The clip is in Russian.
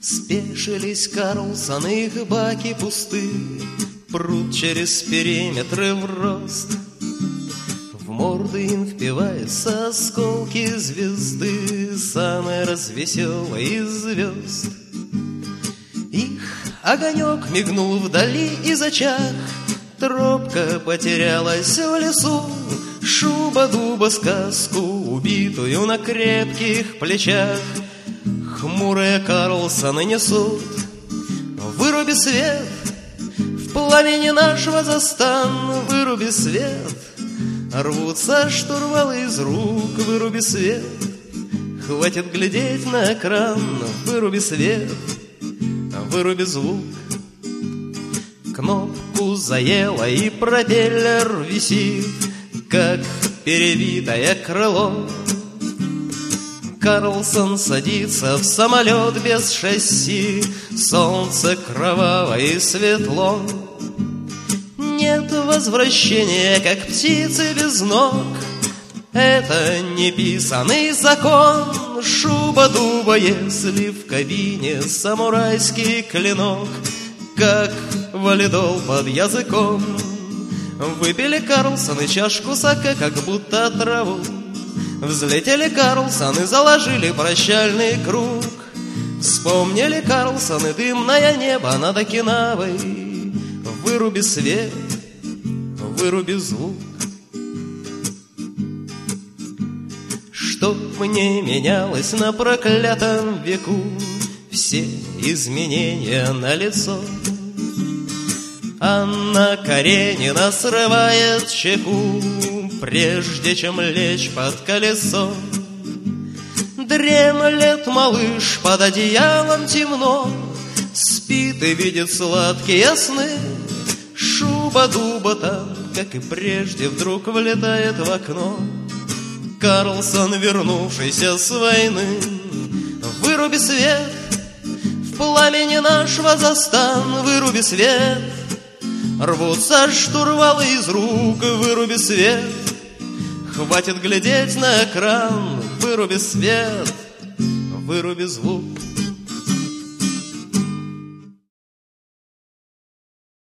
Спешились Карлсон, их баки пусты, прут через периметры в рост. В морды им впиваются осколки звезды, самой развеселой из звезд. Их огонек мигнул вдали и зачах, тропка потерялась в лесу. Шуба дуба сказку, убитую на крепких плечах, хмурые Карлсоны несут. Выруби свет в пламени нашего застан, выруби свет. Рвутся штурвалы из рук, выруби свет. Хватит глядеть на экран, выруби свет, выруби звук. Кнопку заело и пропеллер висит, как перевитое крыло. Карлсон садится в самолет без шасси, солнце кроваво и светло. Нет возвращения, как птицы без ног, это неписаный закон. Шуба дуба, если в кабине самурайский клинок, как валидол под языком. Выпили Карлсоны чашку саке, как будто траву. Взлетели Карлсоны, заложили прощальный круг. Вспомнили Карлсоны дымное небо над Окинавой. Выруби свет, выруби звук. Чтоб мне менялось на проклятом веку, все изменения налицо. Анна Каренина срывает чеку, прежде чем лечь под колесо. Дремлет малыш, под одеялом темно, спит и видит сладкие сны. Шуба дуба там, как и прежде, вдруг влетает в окно. Карлсон, вернувшийся с войны. Выруби свет в пламени нашего застан, выруби свет. Рвутся штурвалы из рук, выруби свет. Хватит глядеть на экран, выруби свет, выруби звук.